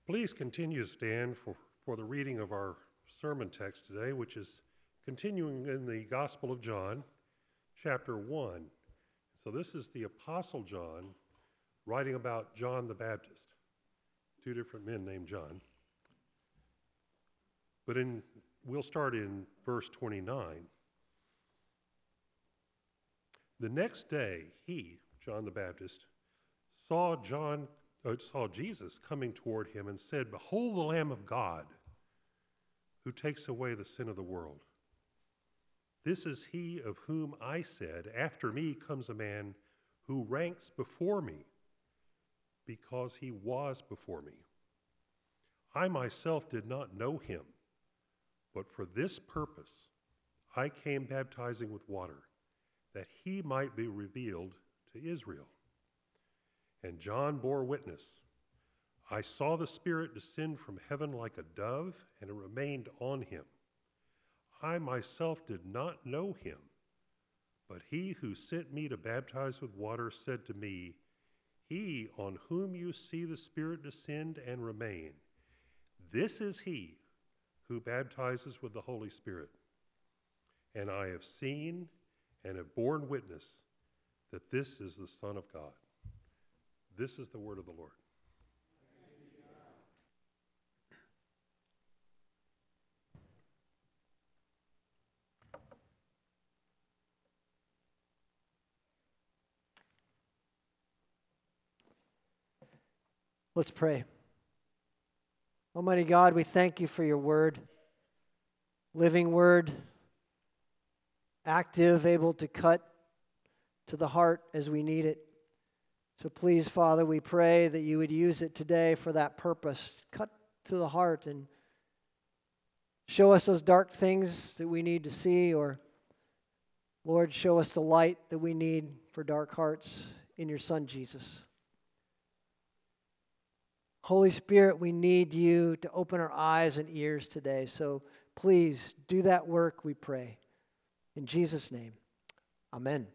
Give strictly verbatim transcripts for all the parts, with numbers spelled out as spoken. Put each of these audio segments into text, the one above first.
Please continue to stand for, for the reading of our sermon text today, which is continuing in the Gospel of John, chapter one. So this is the Apostle John writing about John the Baptist, two different men named John. But in we'll start in verse twenty-nine. The next day, he, John the Baptist, saw John uh, saw Jesus coming toward him and said, "Behold the Lamb of God, who takes away the sin of the world. This is he of whom I said, after me comes a man who ranks before me, because he was before me. I myself did not know him, but for this purpose I came baptizing with water, that he might be revealed to Israel." And John bore witness, "I saw the Spirit descend from heaven like a dove, and it remained on him. I myself did not know him, but he who sent me to baptize with water said to me, 'He on whom you see the Spirit descend and remain, this is he who baptizes with the Holy Spirit.' And I have seen and have borne witness that this is the Son of God." This is the word of the Lord. Let's pray. Almighty God, we thank you for your word, living word, active, able to cut to the heart as we need it. So please, Father, we pray that you would use it today for that purpose. Cut to the heart and show us those dark things that we need to see, or, Lord, show us the light that we need for dark hearts in your Son, Jesus. Holy Spirit, we need you to open our eyes and ears today. So please do that work, we pray. In Jesus' name, amen.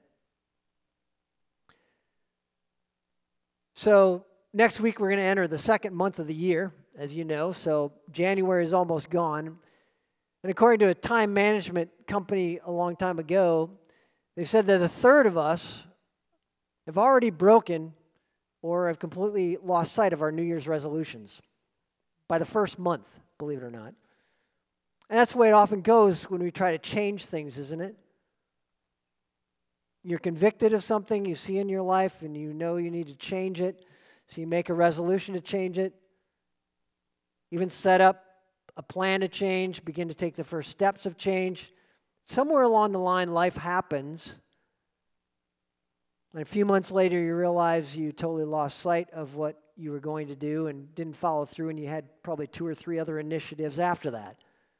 So next week we're going to enter the second month of the year, as you know. So January is almost gone. And according to a time management company a long time ago, they said that a third of us have already broken or have completely lost sight of our New Year's resolutions by the first month, believe it or not. And that's the way it often goes when we try to change things, isn't it? You're convicted of something you see in your life and you know you need to change it, so you make a resolution to change it, even set up a plan to change, begin to take the first steps of change. Somewhere along the line, life happens, and a few months later you realize you totally lost sight of what you were going to do and didn't follow through, and you had probably two or three other initiatives after that.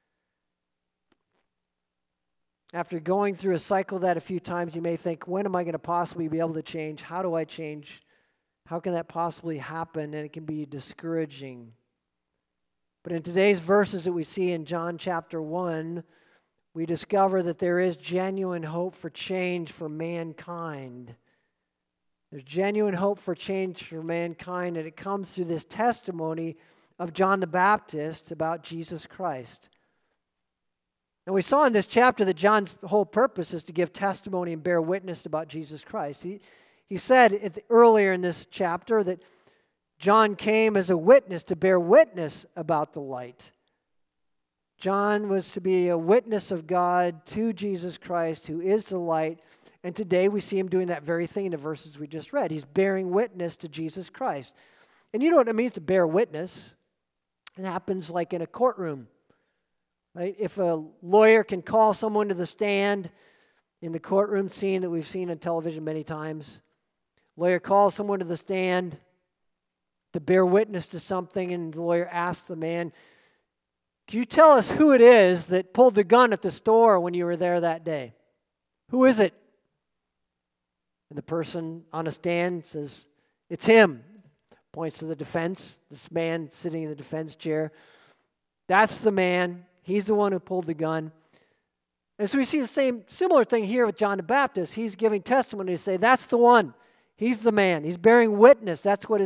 After going through a cycle of that a few times, you may think, when am I going to possibly be able to change? How do I change? How can that possibly happen? And it can be discouraging. But in today's verses that we see in John chapter one, we discover that there is genuine hope for change for mankind. There's genuine hope for change for mankind, and it comes through this testimony of John the Baptist about Jesus Christ. And we saw in this chapter that John's whole purpose is to give testimony and bear witness about Jesus Christ. He, he said earlier in this chapter that John came as a witness to bear witness about the light. John was to be a witness of God to Jesus Christ, who is the light. And today we see him doing that very thing in the verses we just read. He's bearing witness to Jesus Christ. And you know what it means to bear witness? It happens like in a courtroom. Right? If a lawyer can call someone to the stand in the courtroom scene that we've seen on television many times, lawyer calls someone to the stand to bear witness to something, and the lawyer asks the man, "Can you tell us who it is that pulled the gun at the store when you were there that day? Who is it?" And the person on a stand says, "It's him." Points to the defense, this man sitting in the defense chair. "That's the man. He's the one who pulled the gun." And so we see the same similar thing here with John the Baptist. He's giving testimony to say, that's the one. He's the man. He's bearing witness. That's what his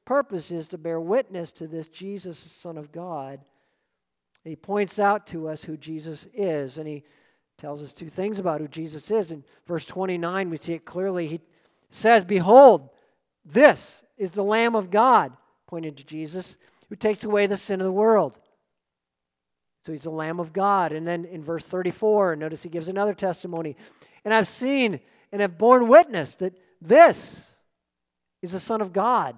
purpose is to bear witness to this Jesus, the Son of God. And he points out to us who Jesus is, and he tells us two things about who Jesus is. In verse twenty-nine, we see it clearly. He says, "Behold, this is the Lamb of God," pointing to Jesus, "who takes away the sin of the world." So he's the Lamb of God. And then in verse thirty-four, notice he gives another testimony. "And I've seen and have borne witness that this is the Son of God."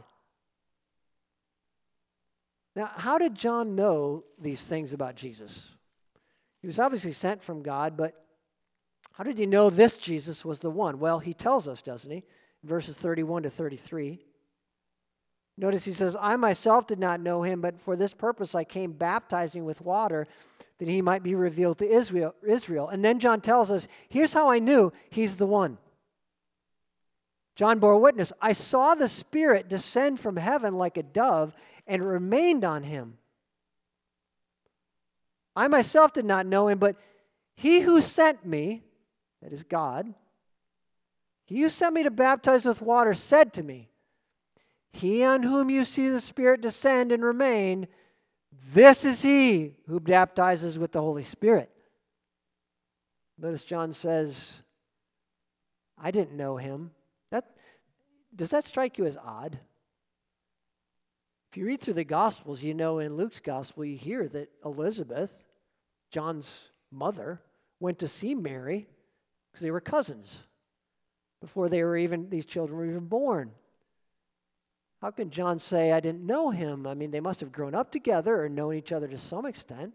Now, how did John know these things about Jesus? He was obviously sent from God, but how did he know this Jesus was the one? Well, he tells us, doesn't he? Verses thirty-one to thirty-three. Notice he says, "I myself did not know him, but for this purpose I came baptizing with water, that he might be revealed to Israel. Israel." And then John tells us, here's how I knew he's the one. John bore witness, "I saw the Spirit descend from heaven like a dove and remained on him. I myself did not know him, but he who sent me," that is God, "he who sent me to baptize with water said to me, 'He on whom you see the Spirit descend and remain, this is he who baptizes with the Holy Spirit.'" Notice John says, "I didn't know him." That, does that strike you as odd? If you read through the Gospels, you know in Luke's Gospel, you hear that Elizabeth, John's mother, went to see Mary because they were cousins before they were even, these children were even born. How can John say, "I didn't know him"? I mean, they must have grown up together or known each other to some extent.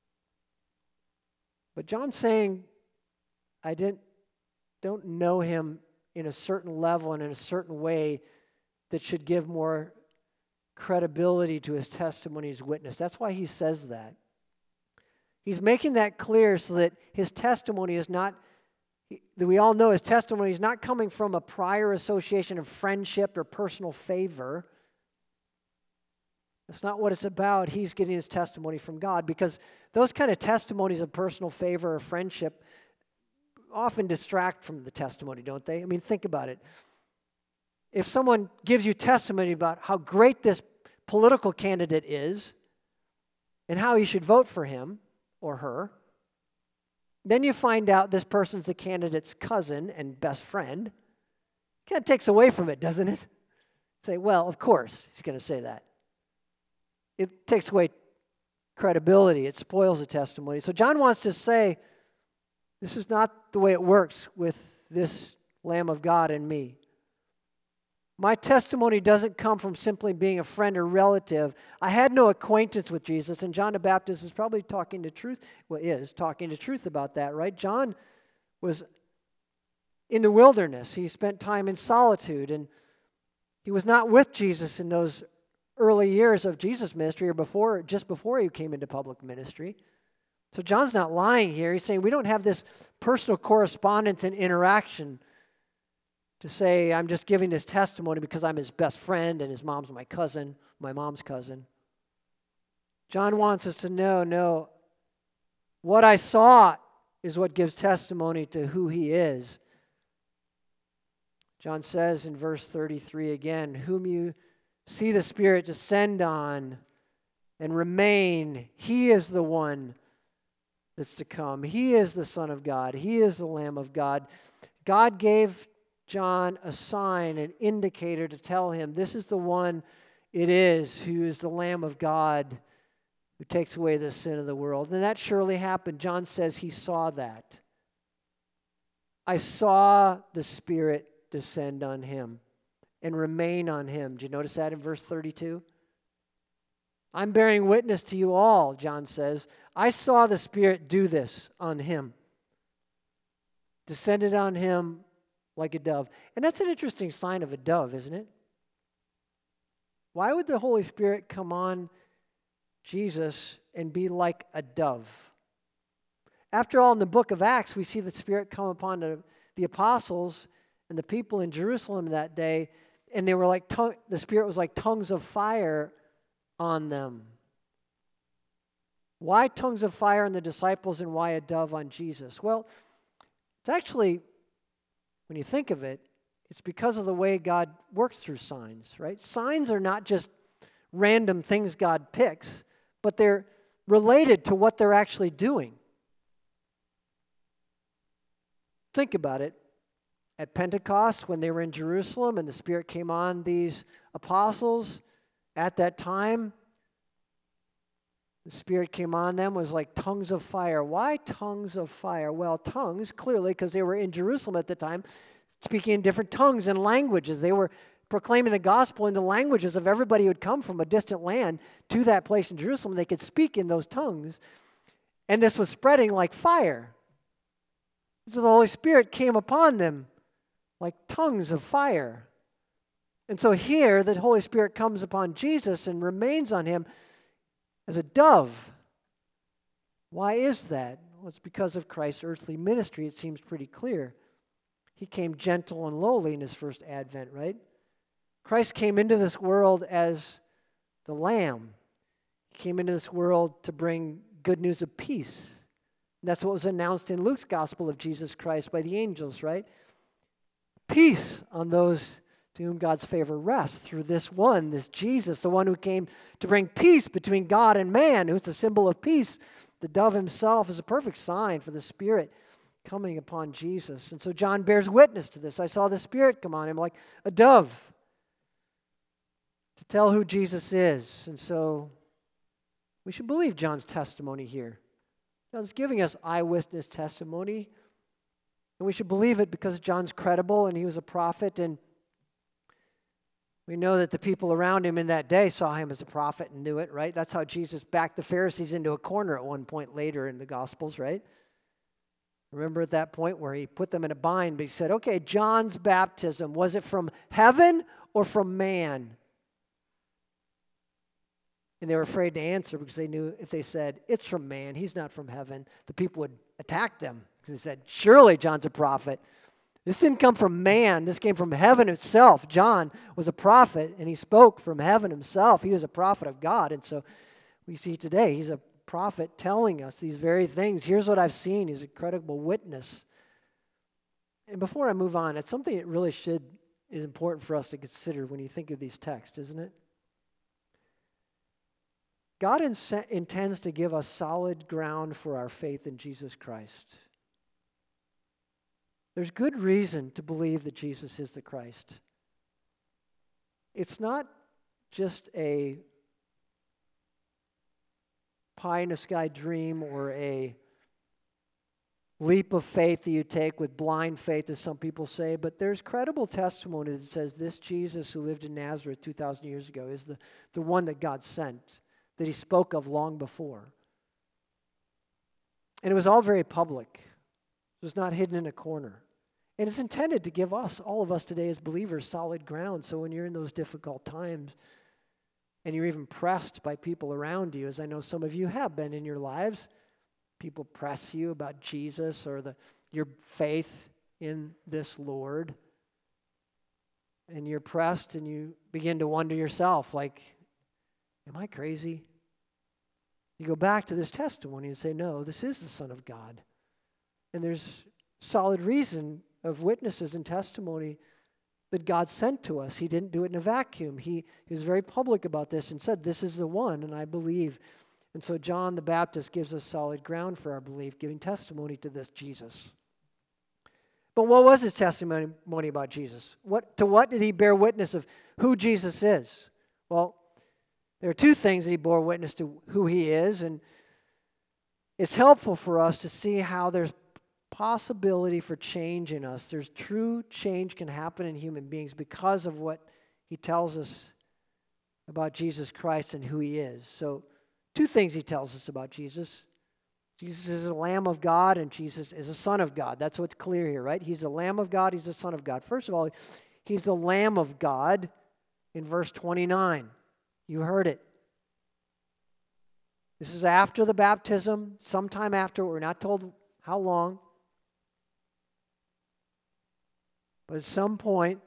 But John's saying, I didn't, don't know him in a certain level and in a certain way that should give more credibility to his testimony, his witness. That's why he says that. He's making that clear so that his testimony is not, that we all know his testimony is not coming from a prior association of friendship or personal favor. That's not what it's about. He's getting his testimony from God, because those kind of testimonies of personal favor or friendship often distract from the testimony, don't they? I mean, think about it. If someone gives you testimony about how great this political candidate is and how you should vote for him or her, then you find out this person's the candidate's cousin and best friend, kind of takes away from it, doesn't it? Say, well, of course he's going to say that. It takes away credibility. It spoils the testimony. So John wants to say, this is not the way it works with this Lamb of God and me. My testimony doesn't come from simply being a friend or relative. I had no acquaintance with Jesus, and John the Baptist is probably talking the truth, well, is talking the truth about that, right? John was in the wilderness. He spent time in solitude, and he was not with Jesus in those early years of Jesus' ministry or before, just before he came into public ministry. So John's not lying here. He's saying we don't have this personal correspondence and interaction to say I'm just giving this testimony because I'm his best friend and his mom's my cousin, my mom's cousin. John wants us to know, no, what I saw is what gives testimony to who he is. John says in verse thirty-three again, whom you see the Spirit descend on and remain, he is the one that's to come. He is the Son of God. He is the Lamb of God. God gave John a sign, an indicator to tell him this is the one it is who is the Lamb of God who takes away the sin of the world. And that surely happened. John says he saw that. I saw the Spirit descend on him and remain on him. Do you notice that in verse thirty-two? I'm bearing witness to you all, John says. I saw the Spirit do this on him. Descended on him like a dove. And that's an interesting sign of a dove, isn't it? Why would the Holy Spirit come on Jesus and be like a dove? After all, in the book of Acts, we see the Spirit come upon the, the apostles and the people in Jerusalem that day, and they were like tongue, the Spirit was like tongues of fire on them. Why tongues of fire on the disciples and why a dove on Jesus? Well, it's actually, when you think of it, It's because of the way God works through signs, right? Signs are not just random things God picks, but they're related to what they're actually doing. Think about it. At Pentecost, when they were in Jerusalem and the Spirit came on these apostles, at that time, the Spirit came on them was like tongues of fire. Why tongues of fire? Well, tongues, clearly, because they were in Jerusalem at the time, speaking in different tongues and languages. They were proclaiming the gospel in the languages of everybody who had come from a distant land to that place in Jerusalem. They could speak in those tongues. And this was spreading like fire. So the Holy Spirit came upon them like tongues of fire. And so here, the Holy Spirit comes upon Jesus and remains on him as a dove. Why is that? Well, it's because of Christ's earthly ministry. It seems pretty clear. He came gentle and lowly in his first advent, right? Christ came into this world as the Lamb. He came into this world to bring good news of peace. And that's what was announced in Luke's gospel of Jesus Christ by the angels, right? Peace on those to whom God's favor rests through this one, this Jesus, the one who came to bring peace between God and man, who's the symbol of peace. The dove himself is a perfect sign for the Spirit coming upon Jesus. And so John bears witness to this. I saw the Spirit come on him like a dove to tell who Jesus is. And so we should believe John's testimony here. John's giving us eyewitness testimony, and we should believe it because John's credible and he was a prophet, and we know that the people around him in that day saw him as a prophet and knew it, right? That's how Jesus backed the Pharisees into a corner at one point later in the Gospels, right? Remember at that point where he put them in a bind, but he said, okay, John's baptism, was it from heaven or from man? And they were afraid to answer because they knew if they said, it's from man, he's not from heaven, the people would attack them. Because they said, surely John's a prophet. This didn't come from man. This came from heaven itself. John was a prophet, and he spoke from heaven himself. He was a prophet of God. And so we see today he's a prophet telling us these very things. Here's what I've seen. He's a credible witness. And before I move on, it's something that really should is important for us to consider when you think of these texts, isn't it? God ins- intends to give us solid ground for our faith in Jesus Christ. There's good reason to believe that Jesus is the Christ. It's not just a pie in the sky dream or a leap of faith that you take with blind faith, as some people say, but there's credible testimony that says this Jesus who lived in Nazareth two thousand years ago is the, the one that God sent, that he spoke of long before. And it was all very public. It was not hidden in a corner. And it's intended to give us, all of us today as believers, solid ground. So when you're in those difficult times and you're even pressed by people around you, as I know some of you have been in your lives, people press you about Jesus or the your faith in this Lord, and you're pressed and you begin to wonder yourself, like, am I crazy? You go back to this testimony and say, no, this is the Son of God. And there's solid reason of witnesses and testimony that God sent to us. He didn't do it in a vacuum. He, he was very public about this and said, this is the one, and I believe. And so John the Baptist gives us solid ground for our belief, giving testimony to this Jesus. But what was his testimony about Jesus? What, to what did he bear witness of who Jesus is? Well, there are two things that he bore witness to who he is, and it's helpful for us to see how there's possibility for change in us. There's true change can happen in human beings because of what he tells us about Jesus Christ and who he is. So, two things he tells us about Jesus. Jesus is a Lamb of God and Jesus is a Son of God. That's what's clear here, right? He's the Lamb of God, he's the Son of God. First of all, he's the Lamb of God in verse twenty-nine. You heard it. This is after the baptism, sometime after, we're not told how long. But at some point,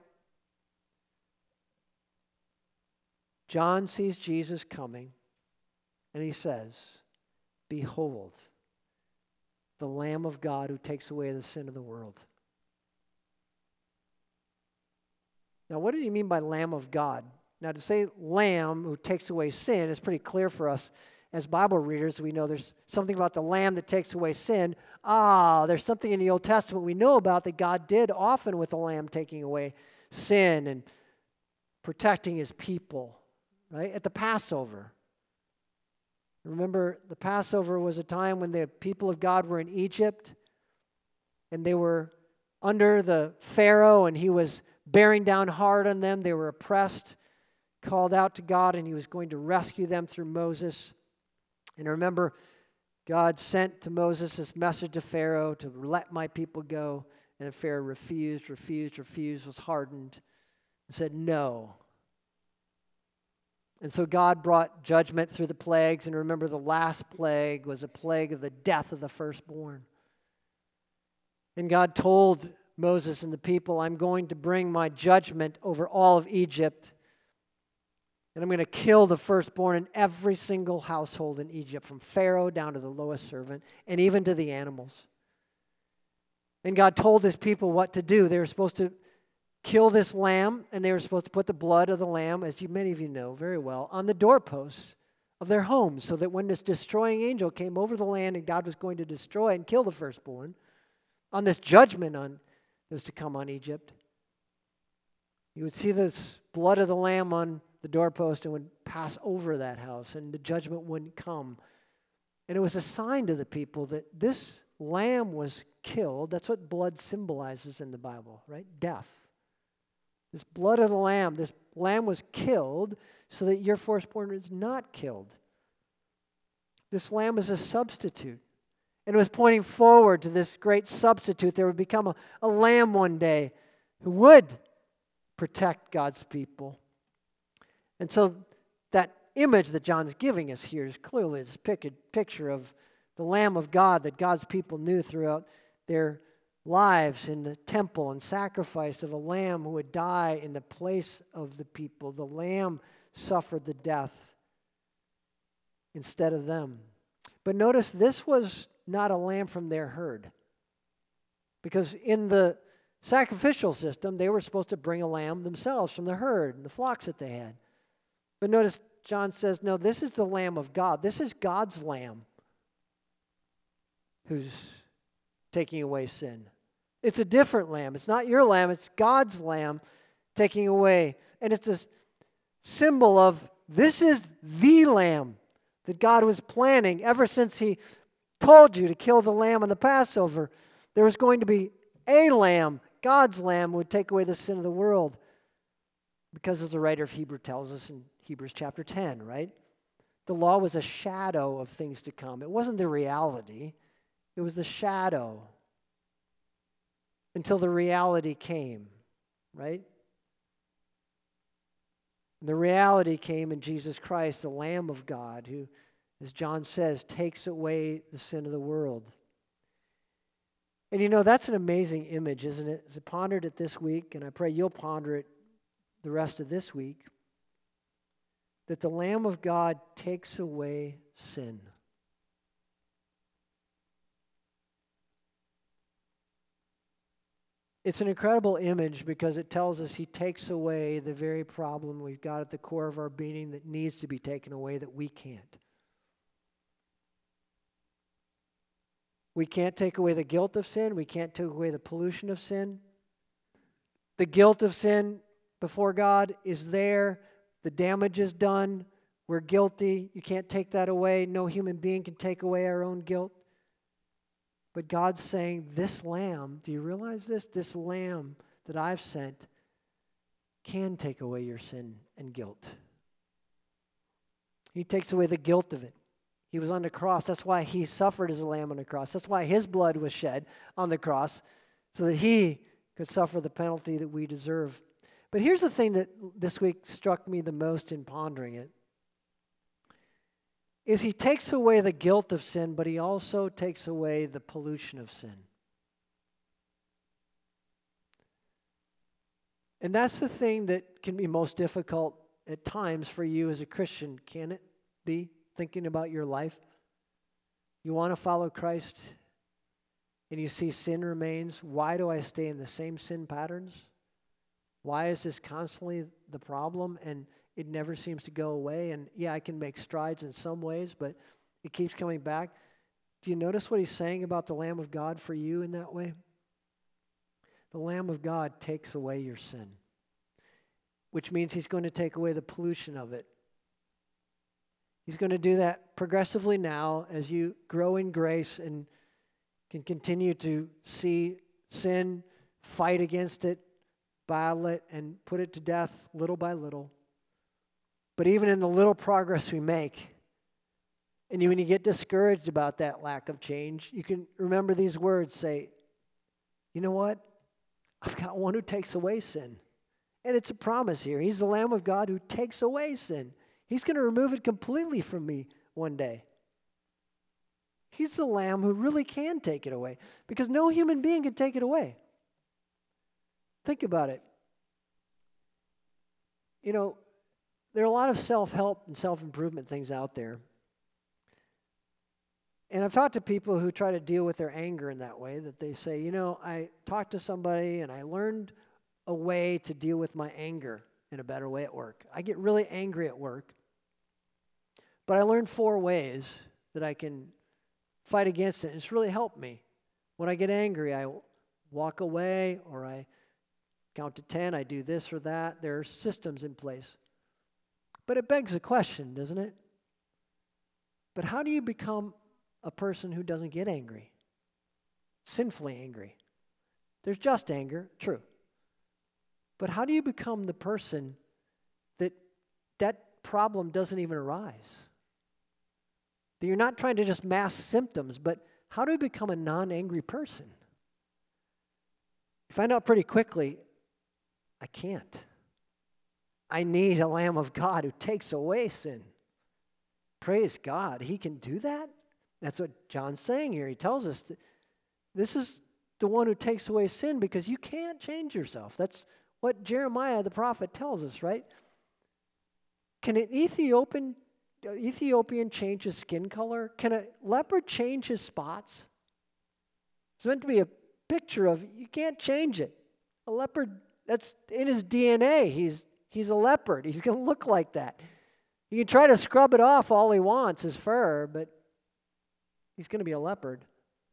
John sees Jesus coming, and he says, behold, the Lamb of God who takes away the sin of the world. Now, what did he mean by Lamb of God? Now, to say Lamb who takes away sin is pretty clear for us as Bible readers. We know there's something about the Lamb that takes away sin. Ah, there's something in the Old Testament we know about that God did often with the Lamb taking away sin and protecting his people, right? At the Passover. Remember, the Passover was a time when the people of God were in Egypt and they were under the Pharaoh and he was bearing down hard on them. They were oppressed, called out to God, and he was going to rescue them through Moses. And remember, God sent to Moses this message to Pharaoh to let my people go. And Pharaoh refused, refused, refused, was hardened, and said no. And so God brought judgment through the plagues. And remember, the last plague was a plague of the death of the firstborn. And God told Moses and the people, I'm going to bring my judgment over all of Egypt. And I'm going to kill the firstborn in every single household in Egypt, from Pharaoh down to the lowest servant, and even to the animals. And God told his people what to do. They were supposed to kill this lamb, and they were supposed to put the blood of the lamb, as you, many of you know very well, on the doorposts of their homes, so that when this destroying angel came over the land and God was going to destroy and kill the firstborn, on this judgment on that was to come on Egypt, you would see this blood of the lamb on the doorpost and would pass over that house, and the judgment wouldn't come. And it was a sign to the people that this lamb was killed. That's what blood symbolizes in the Bible, right? Death. This blood of the lamb, this lamb was killed so that your firstborn is not killed. This lamb is a substitute. And it was pointing forward to this great substitute. There would become a, a lamb one day who would protect God's people. And so that image that John's giving us here is clearly this picture of the Lamb of God that God's people knew throughout their lives in the temple and sacrifice of a lamb who would die in the place of the people. The lamb suffered the death instead of them. But notice this was not a lamb from their herd. Because in the sacrificial system, they were supposed to bring a lamb themselves from the herd and the flocks that they had. But notice John says, no, this is the Lamb of God. This is God's lamb who's taking away sin. It's a different lamb. It's not your lamb. It's God's lamb taking away. And it's a symbol of this is the lamb that God was planning ever since he told you to kill the lamb on the Passover. There was going to be a lamb, God's lamb, who would take away the sin of the world. Because as the writer of Hebrews tells us in Hebrews chapter ten, right? The law was a shadow of things to come. It wasn't the reality. It was the shadow until the reality came, right? The reality came in Jesus Christ, the Lamb of God, who, as John says, takes away the sin of the world. And you know, that's an amazing image, isn't it? As I pondered it this week, and I pray you'll ponder it the rest of this week, that the Lamb of God takes away sin. It's an incredible image because it tells us he takes away the very problem we've got at the core of our being that needs to be taken away that we can't. We can't take away the guilt of sin. We can't take away the pollution of sin. The guilt of sin before God is there. The damage is done. We're guilty. You can't take that away. No human being can take away our own guilt. But God's saying, this lamb, do you realize this? This lamb that I've sent can take away your sin and guilt. He takes away the guilt of it. He was on the cross. That's why he suffered as a lamb on the cross. That's why his blood was shed on the cross, so that he could suffer the penalty that we deserve. But here's the thing that this week struck me the most in pondering it, is he takes away the guilt of sin, but he also takes away the pollution of sin. And that's the thing that can be most difficult at times for you as a Christian, can it be? Thinking about your life. You want to follow Christ, and you see sin remains. Why do I stay in the same sin patterns? Why is this constantly the problem and it never seems to go away? And yeah, I can make strides in some ways, but it keeps coming back. Do you notice what he's saying about the Lamb of God for you in that way? The Lamb of God takes away your sin, which means he's going to take away the pollution of it. He's going to do that progressively now as you grow in grace and can continue to see sin, fight against it, battle it, and put it to death little by little. But even in the little progress we make, and you, when you get discouraged about that lack of change, you can remember these words. Say, you know what? I've got one who takes away sin. And it's a promise here. He's the Lamb of God who takes away sin. He's going to remove it completely from me one day. He's the Lamb who really can take it away, because no human being can take it away. Think about it. You know, there are a lot of self-help and self-improvement things out there. And I've talked to people who try to deal with their anger in that way, that they say, you know, I talked to somebody and I learned a way to deal with my anger in a better way at work. I get really angry at work, but I learned four ways that I can fight against it. And it's really helped me. When I get angry, I walk away, or I count to ten, I do this or that. There are systems in place. But it begs a question, doesn't it? But how do you become a person who doesn't get angry? Sinfully angry. There's just anger, true. But how do you become the person that that problem doesn't even arise? That you're not trying to just mask symptoms, but how do you become a non-angry person? You find out pretty quickly, I can't. I need a Lamb of God who takes away sin. Praise God, he can do that? That's what John's saying here. He tells us that this is the one who takes away sin, because you can't change yourself. That's what Jeremiah the prophet tells us, right? Can an Ethiopian, Ethiopian change his skin color? Can a leopard change his spots? It's meant to be a picture of, you can't change it. A leopard, that's in his D N A. He's, he's a leopard. He's going to look like that. You can try to scrub it off all he wants, his fur, but he's going to be a leopard.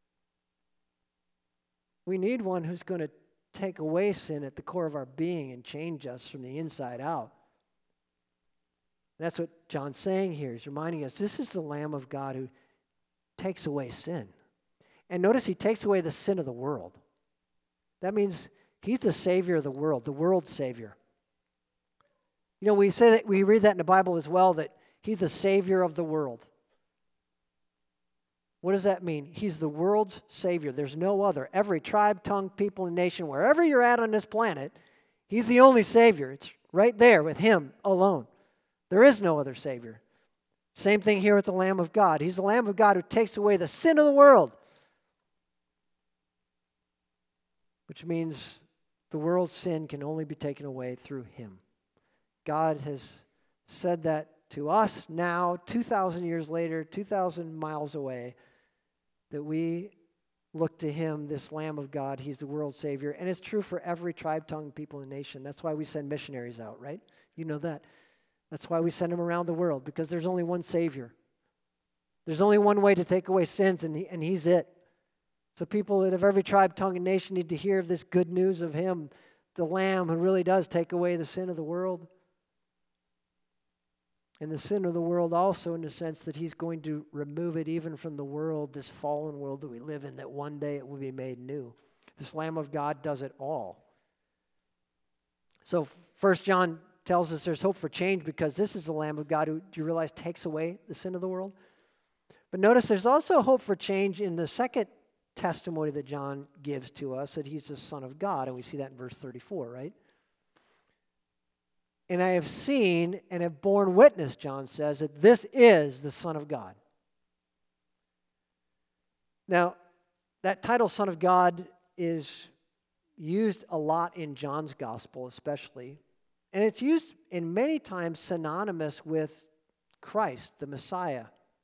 We need one who's going to take away sin at the core of our being and change us from the inside out. That's what John's saying here. He's reminding us this is the Lamb of God who takes away sin. And notice he takes away the sin of the world. That means he's the Savior of the world, the world's Savior. You know, we say that, we read that in the Bible as well, that he's the Savior of the world. What does that mean? He's the world's Savior. There's no other. Every tribe, tongue, people, and nation, wherever you're at on this planet, he's the only Savior. It's right there with him alone. There is no other Savior. Same thing here with the Lamb of God. He's the Lamb of God who takes away the sin of the world. Which means the world's sin can only be taken away through him. God has said that to us now, two thousand years later, two thousand miles away, that we look to him, this Lamb of God. He's the world's Savior. And it's true for every tribe, tongue, people, and nation. That's why we send missionaries out, right? You know that. That's why we send them around the world, because there's only one Savior. There's only one way to take away sins, and, he, and he's it. So people that of every tribe, tongue, and nation need to hear of this good news of him, the Lamb who really does take away the sin of the world. And the sin of the world also in the sense that he's going to remove it even from the world, this fallen world that we live in, that one day it will be made new. This Lamb of God does it all. So First John tells us there's hope for change because this is the Lamb of God who, do you realize, takes away the sin of the world? But notice there's also hope for change in the second testimony that John gives to us, that he's the Son of God, and we see that in verse thirty-four, right? And I have seen and have borne witness, John says, that this is the Son of God. Now, that title, Son of God, is used a lot in John's Gospel especially. And it's used in many times synonymous with Christ, the Messiah.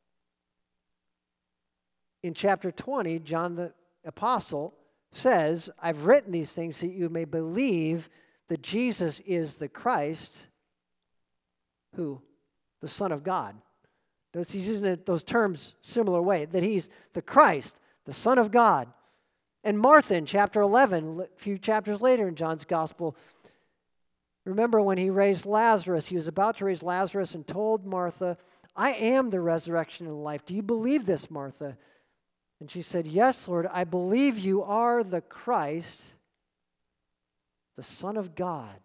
In chapter twenty, John the Apostle says, I've written these things so that you may believe that Jesus is the Christ, who? The Son of God. Notice he's using it, those terms similar way, that he's the Christ, the Son of God. And Martha in chapter eleven, a few chapters later in John's Gospel, remember when he raised Lazarus, he was about to raise Lazarus and told Martha, I am the resurrection and life. Do you believe this, Martha? And she said, yes, Lord, I believe you are the Christ, the Son of God.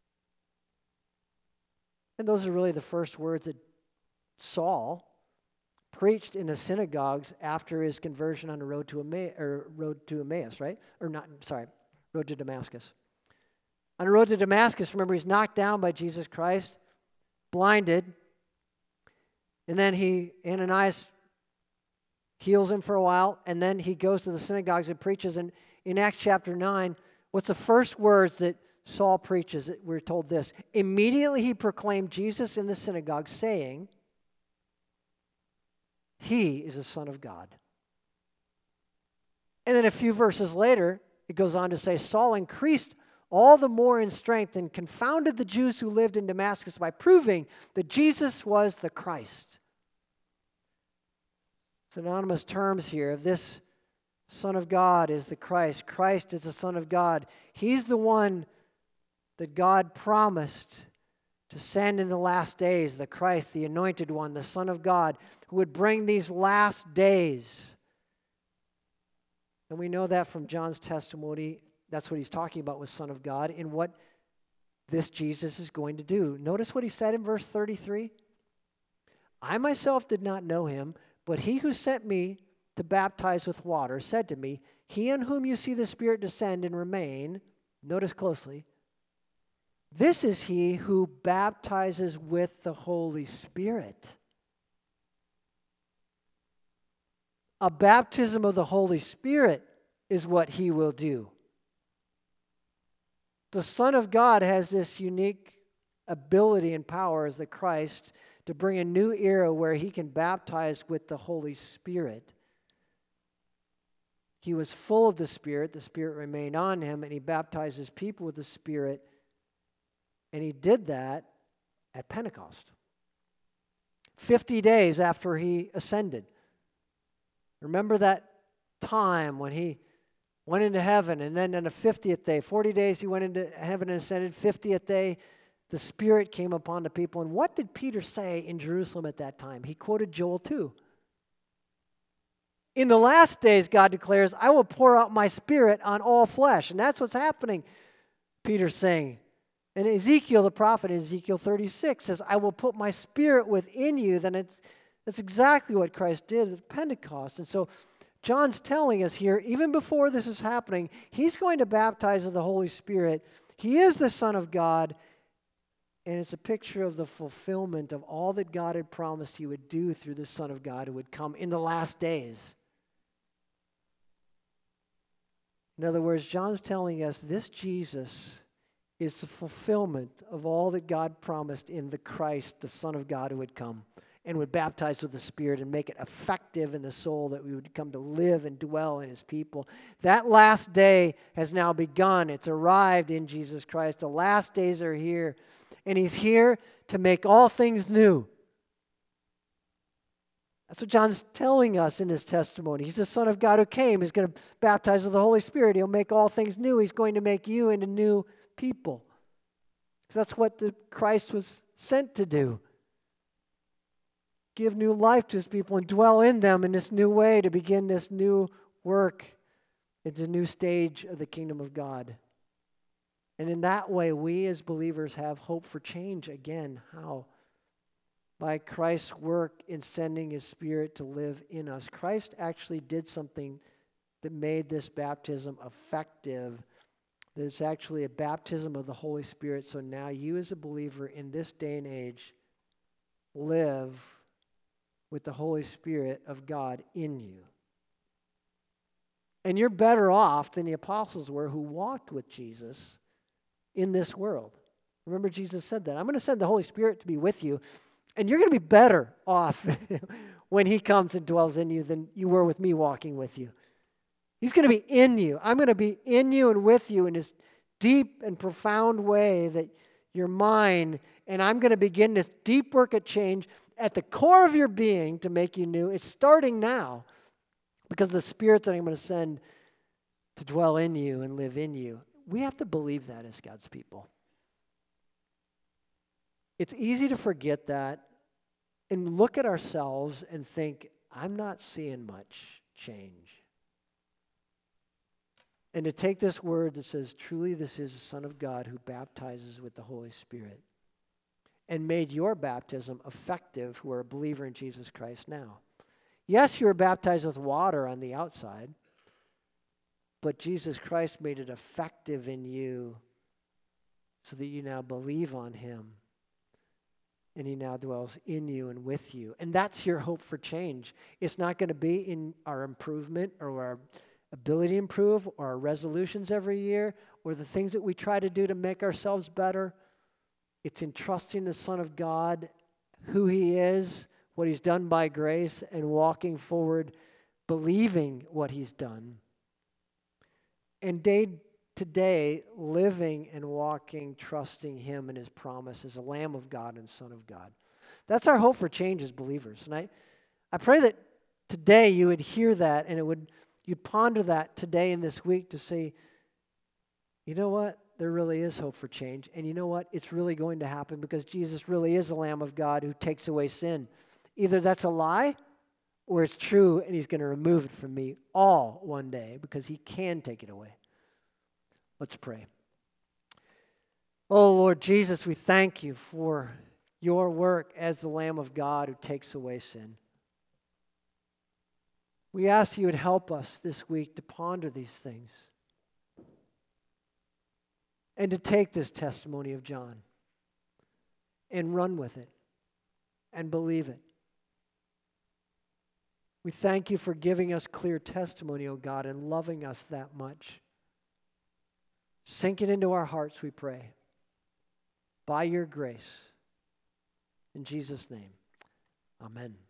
And those are really the first words that Saul preached in the synagogues after his conversion on the road to Emmaus, or road to Emmaus, right? Or not, sorry, road to Damascus. On the road to Damascus, remember, he's knocked down by Jesus Christ, blinded, and then he, Ananias heals him for a while, and then he goes to the synagogues and preaches. And in Acts chapter nine, what's the first words that Saul preaches? We're told this. Immediately he proclaimed Jesus in the synagogue, saying, he is the Son of God. And then a few verses later, it goes on to say, Saul increased all the more in strength and confounded the Jews who lived in Damascus by proving that Jesus was the Christ. Synonymous terms here. This Son of God is the Christ. Christ is the Son of God. He's the one that God promised to send in the last days, the Christ, the anointed one, the Son of God, who would bring these last days. And we know that from John's testimony. That's what he's talking about with Son of God and what this Jesus is going to do. Notice what he said in verse thirty-three. I myself did not know him, but he who sent me to baptize with water said to me, he on whom you see the Spirit descend and remain, notice closely, this is he who baptizes with the Holy Spirit. A baptism of the Holy Spirit is what he will do. The Son of God has this unique ability and power as the Christ to bring a new era where he can baptize with the Holy Spirit. He was full of the Spirit. The Spirit remained on him, and he baptizes people with the Spirit. And he did that at Pentecost, fifty days after he ascended. Remember that time when he went into heaven, and then on the fiftieth day, forty days he went into heaven and ascended. fiftieth day, the Spirit came upon the people. And what did Peter say in Jerusalem at that time? He quoted Joel two. In the last days, God declares, I will pour out my Spirit on all flesh. And that's what's happening, Peter's saying. And Ezekiel, the prophet, Ezekiel thirty-six, says, I will put my Spirit within you. Then it's, that's exactly what Christ did at Pentecost. And so John's telling us here, even before this is happening, he's going to baptize with the Holy Spirit. He is the Son of God, and it's a picture of the fulfillment of all that God had promised he would do through the Son of God who would come in the last days. In other words, John's telling us this Jesus is the fulfillment of all that God promised in the Christ, the Son of God who would come and would baptize with the Spirit and make it effective in the soul that we would come to live and dwell in his people. That last day has now begun. It's arrived in Jesus Christ. The last days are here, and he's here to make all things new. That's what John's telling us in his testimony. He's the Son of God who came. He's going to baptize with the Holy Spirit. He'll make all things new. He's going to make you into new people. That's what the Christ was sent to do. Give new life to his people and dwell in them in this new way to begin this new work. It's a new stage of the kingdom of God. And in that way, we as believers have hope for change again. How? By Christ's work in sending his Spirit to live in us. Christ actually did something that made this baptism effective. There's actually a baptism of the Holy Spirit. So now you as a believer in this day and age live with the Holy Spirit of God in you. And you're better off than the apostles were who walked with Jesus in this world. Remember, Jesus said that. I'm going to send the Holy Spirit to be with you, and you're going to be better off when he comes and dwells in you than you were with me walking with you. He's going to be in you. I'm going to be in you and with you in this deep and profound way that your mind, and I'm going to begin this deep work at change at the core of your being to make you new. It's starting now because of the Spirit that I'm going to send to dwell in you and live in you. We have to believe that as God's people. It's easy to forget that and look at ourselves and think, I'm not seeing much change. And to take this word that says, truly this is the Son of God who baptizes with the Holy Spirit and made your baptism effective who are a believer in Jesus Christ now. Yes, you were baptized with water on the outside, but Jesus Christ made it effective in you so that you now believe on him and he now dwells in you and with you. And that's your hope for change. It's not going to be in our improvement or our ability to improve or our resolutions every year or the things that we try to do to make ourselves better. It's in trusting the Son of God, who he is, what he's done by grace, and walking forward, believing what he's done. And day to day, living and walking, trusting him and his promise as a Lamb of God and Son of God. That's our hope for change as believers. And I, I pray that today you would hear that and it would you'd ponder that today and this week to say, you know what? There really is hope for change. And you know what? It's really going to happen because Jesus really is the Lamb of God who takes away sin. Either that's a lie or it's true and he's going to remove it from me all one day because he can take it away. Let's pray. Oh, Lord Jesus, we thank you for your work as the Lamb of God who takes away sin. We ask you would help us this week to ponder these things and to take this testimony of John and run with it and believe it. We thank you for giving us clear testimony, O God, and loving us that much. Sink it into our hearts, we pray, by your grace. In Jesus' name, amen.